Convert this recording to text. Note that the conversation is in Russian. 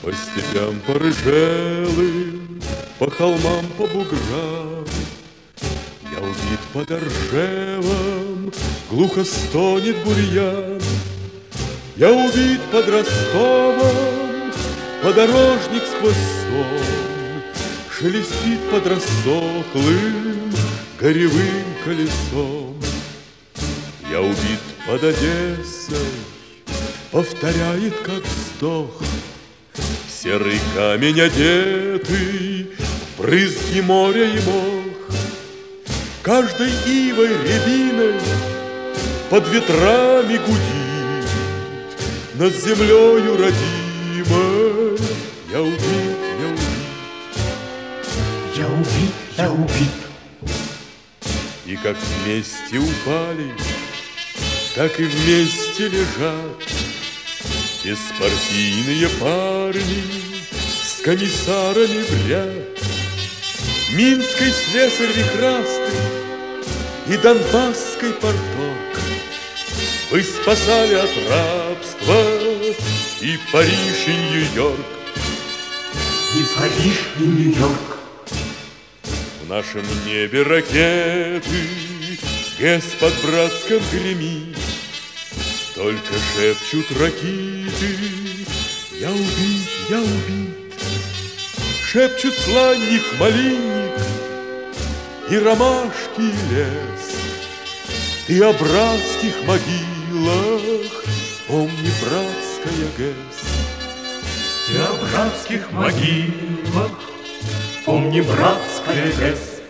По степям порыжелым, по холмам, по буграм. Я убит под Оржевом, глухо стонет бурьян. Я убит под Ростовом, подорожник сквозь сон шелестит под рассохлым горевым колесом. Я убит под Одессой, повторяет, как вздох, серый камень одетый в брызги моря и мох. Каждой ивой рябиной под ветрами гудит над землею родимой. Я убит, я убит, я убит, я убит. И как вместе упали, так и вместе лежат беспартийные парни с комиссарами в ряд. Минской слесарь вихрастый и донбасской порток. Вы спасали от рабства и Париж, и Нью-Йорк. И Париж, и Нью-Йорк. В нашем небе ракеты ГЭС под Братском гремит. Только шепчут ракиты: я убит, я убит. Шепчут сланник, малинник и ромашки, и лес. Ты о братских могилах помни, братская ГЭС. Ты о братских могилах помни, братская ГЭС.